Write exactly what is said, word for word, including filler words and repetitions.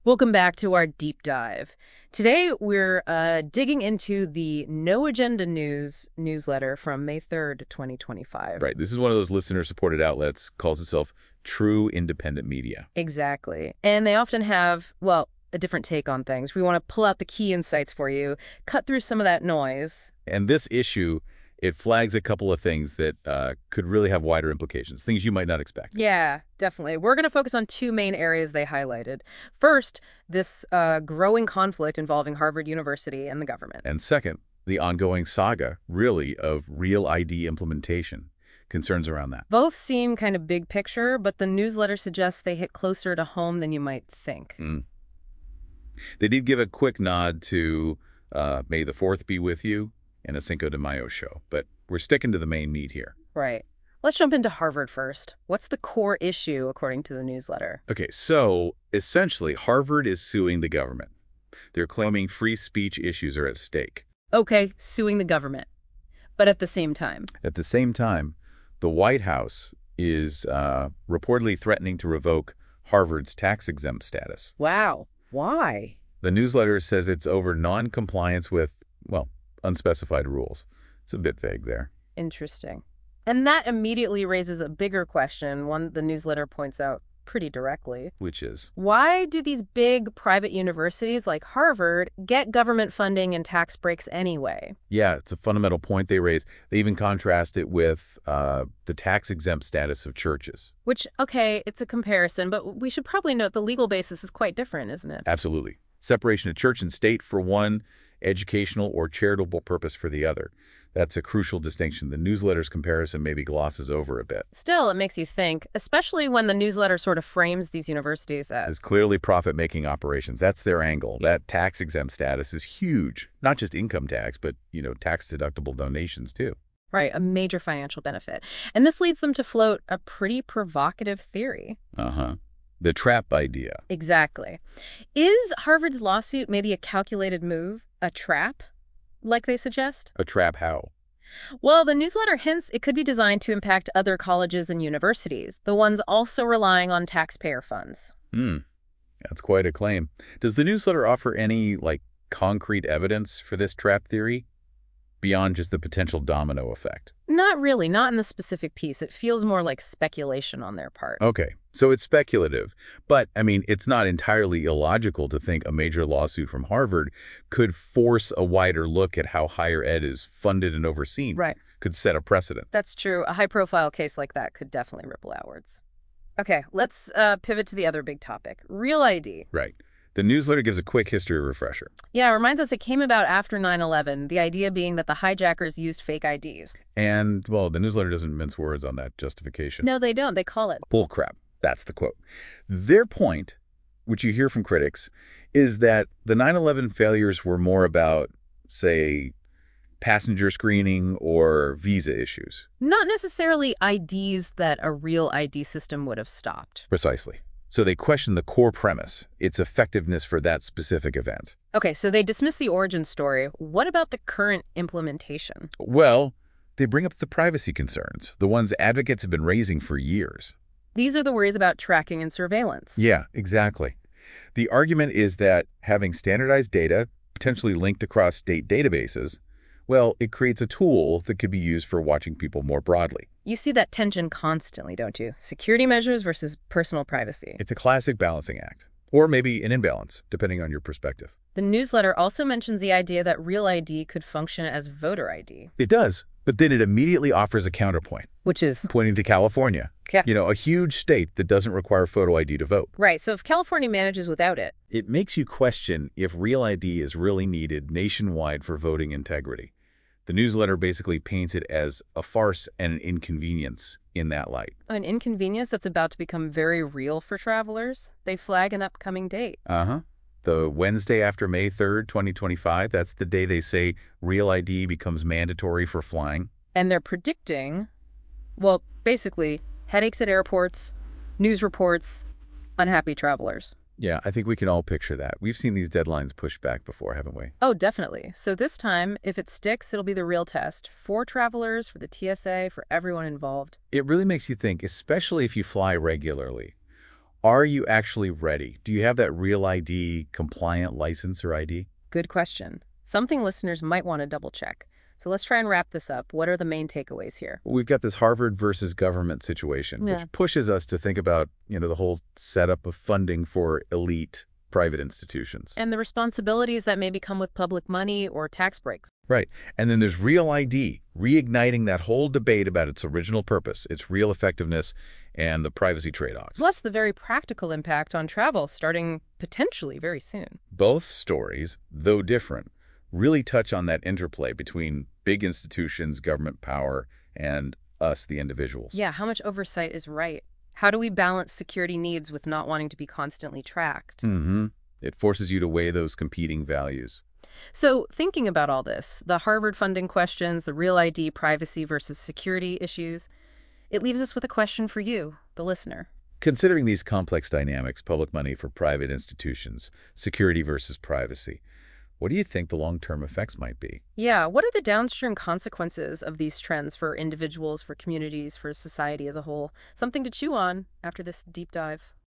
Welcome back to our deep dive. Today, we're uh, digging into the No Agenda News newsletter from May third, twenty twenty-five. Right. This is one of those listener-supported outlets, calls itself True Independent Media. Exactly. And they often have, well, a different take on things. We want to pull out the key insights for you, cut through some of that noise. And this issue, it flags a couple of things that uh, could really have wider implications, things you might not expect. Yeah, definitely. We're going to focus on two main areas they highlighted. First, this uh, growing conflict involving Harvard University and the government. And second, the ongoing saga, really, of Real I D implementation, concerns around that. Both seem kind of big picture, but the newsletter suggests they hit closer to home than you might think. Mm. They did give a quick nod to uh, May the fourth be with you and a Cinco de Mayo show, but we're sticking to the main meat here. Right. Let's jump into Harvard first. What's the core issue, according to the newsletter? Okay, so essentially, Harvard is suing the government. They're claiming free speech issues are at stake. Okay, suing the government. But at the same time. At the same time, the White House is uh, reportedly threatening to revoke Harvard's tax-exempt status. Wow. Why? The newsletter says it's over non-compliance with, well, unspecified rules. It's a bit vague there. Interesting. And that immediately raises a bigger question, one the newsletter points out pretty directly. Which is? Why do these big private universities like Harvard get government funding and tax breaks anyway? Yeah, it's a fundamental point they raise. They even contrast it with uh, the tax-exempt status of churches. Which, okay, it's a comparison, but we should probably note the legal basis is quite different, isn't it? Absolutely. Separation of church and state for one, educational or charitable purpose for the other. That's a crucial distinction. The newsletter's comparison maybe glosses over a bit. Still, it makes you think, especially when the newsletter sort of frames these universities as As clearly profit-making operations. That's their angle. That tax-exempt status is huge. Not just income tax, but, you know, tax-deductible donations, too. Right, a major financial benefit. And this leads them to float a pretty provocative theory. Uh-huh. The trap idea. Exactly. Is Harvard's lawsuit maybe a calculated move, a trap, like they suggest? A trap how? Well, the newsletter hints it could be designed to impact other colleges and universities, the ones also relying on taxpayer funds. Hmm. That's quite a claim. Does the newsletter offer any, like, concrete evidence for this trap theory? Beyond just the potential domino effect? Not really, not in the specific piece. It feels more like speculation on their part. Okay, so it's speculative. But, I mean, it's not entirely illogical to think a major lawsuit from Harvard could force a wider look at how higher ed is funded and overseen. Right. Could set a precedent. That's true. A high-profile case like that could definitely ripple outwards. Okay, let's uh, pivot to the other big topic, Real I D. Right. The newsletter gives a quick history refresher. Yeah, it reminds us it came about after nine eleven, the idea being that the hijackers used fake I Ds. And, well, the newsletter doesn't mince words on that justification. No, they don't. They call it Bullcrap. That's the quote. Their point, which you hear from critics, is that the nine eleven failures were more about, say, passenger screening or visa issues. not necessarily I Ds that a real I D system would have stopped. Precisely. So they question the core premise, its effectiveness for that specific event. Okay, so they dismiss the origin story. What about the current implementation? Well, they bring up the privacy concerns, the ones advocates have been raising for years. These are the worries about tracking and surveillance. Yeah, exactly. The argument is that having standardized data, potentially linked across state databases, well, it creates a tool that could be used for watching people more broadly. You see that tension constantly, don't you? Security measures versus personal privacy. It's a classic balancing act, or maybe an imbalance, depending on your perspective. The newsletter also mentions the idea that Real I D could function as voter I D. It does, but then it immediately offers a counterpoint, Which is? pointing to California. Yeah. You know, a huge state that doesn't require photo I D to vote. Right, so if California manages without it. It makes you question if Real I D is really needed nationwide for voting integrity. The newsletter basically paints it as a farce and an inconvenience in that light. An inconvenience that's about to become very real for travelers. They flag an upcoming date. Uh-huh. The Wednesday after May third, twenty twenty-five, that's the day they say Real I D becomes mandatory for flying. And they're predicting, well, basically, headaches at airports, news reports, unhappy travelers. Yeah, I think we can all picture that. We've seen these deadlines pushed back before, haven't we? Oh, definitely. So this time, if it sticks, it'll be the real test. For travelers, for the T S A, for everyone involved. It really makes you think, especially if you fly regularly. Are you actually ready? Do you have that Real I D compliant license or I D? Good question. Something listeners might want to double check. So let's try and wrap this up. What are the main takeaways here? We've got this Harvard versus government situation, Yeah. which pushes us to think about, you know, the whole setup of funding for elite private institutions. And the responsibilities that maybe come with public money or tax breaks. Right. And then there's Real I D, reigniting that whole debate about its original purpose, its real effectiveness, and the privacy trade-offs. Plus the very practical impact on travel starting potentially very soon. Both stories, though different, really touch on that interplay between big institutions, government power, and us, the individuals. Yeah, how much oversight is right? How do we balance security needs with not wanting to be constantly tracked? Mm-hmm. It forces you to weigh those competing values. So thinking about all this, the Harvard funding questions, the Real I D privacy versus security issues, it leaves us with a question for you, the listener. Considering these complex dynamics, public money for private institutions, security versus privacy, what do you think the long-term effects might be? Yeah, what are the downstream consequences of these trends for individuals, for communities, for society as a whole? Something to chew on after this deep dive.